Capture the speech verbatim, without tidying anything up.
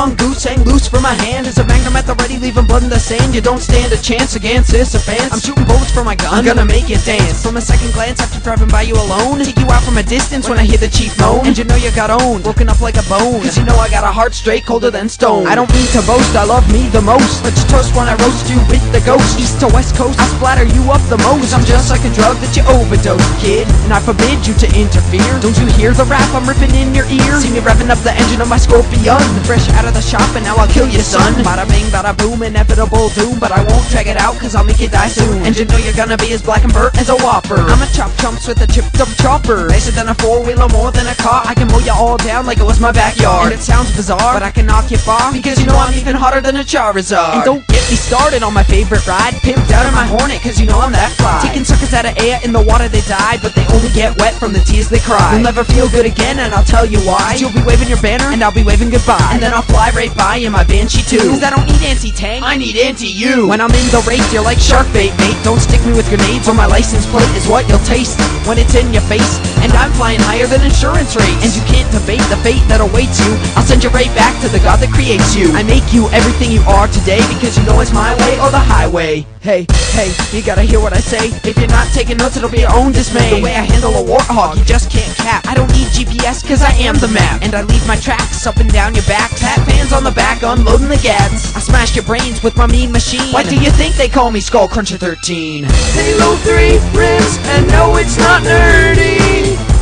mongoose hang loose from my hand. As a magnum at the ready, leaving blood in the sand. You don't stand a chance against this advance. I'm shooting bullets from my gun, I'm gonna make you dance. From a second glance after driving by you alone, take you out from a distance when I hear the chief moan. And you know you got owned, broken up like a bone. Cause you know I got a heart straight colder than stone. I don't mean to boast, I love me the most. Let's toast when I roast you with the ghost. East to west coast, I splatter you up the most. I'm just like a drug that you overdose, kid, and I forbid you to interfere. Don't you hear the rap I'm ripping in your ear? See me revving up the engine of my Scorpion, fresh out of the shop and now I'll kill you, son. Bada bing, bada boom, inevitable doom. But I won't drag it out cause I'll make you die soon. And you know you're gonna be as black and burnt as a whopper. I'm a chop chumps with a chipped up chopper, nicer than a four-wheeler, more than a car. I can mow you all down like it was my backyard. And it sounds bizarre, but I can knock you far, because you know I'm even hotter than a Charizard. And don't get me started on my favorite ride, pimped out in my Hornet, cause you know I'm that fly. Taking suckers out of air, in the water they die, but they only get wet from the tears they cry. You'll never feel good again, and I'll tell you why. Cause you'll be waving your banner, and I'll be waving goodbye. And then I'll fly right by in my Banshee too, cause I don't need anti-tank, I need anti-you. When I'm in the race, you're like shark bait, mate. Don't stick me with grenades, or my license plate is what you'll taste when it's in your face. And I'm flying higher than insurance rates, and you can't debate the fate that awaits you. I'll send you right back to the God that creates you. I make you everything you are today, because you know it's my way or the highway. Hey, hey, you gotta hear what I say. If you're not taking notes, it'll be your own dismay. The way I handle a warthog, you just can't cap. I don't need G P S, cause I am the map. And I leave my tracks up and down your back. Pat fans on the back, unloading the gats. I smash your brains with my mean machine. Why do you think they call me Skull Cruncher thirteen? Halo three rims, and no, it's not nerdy.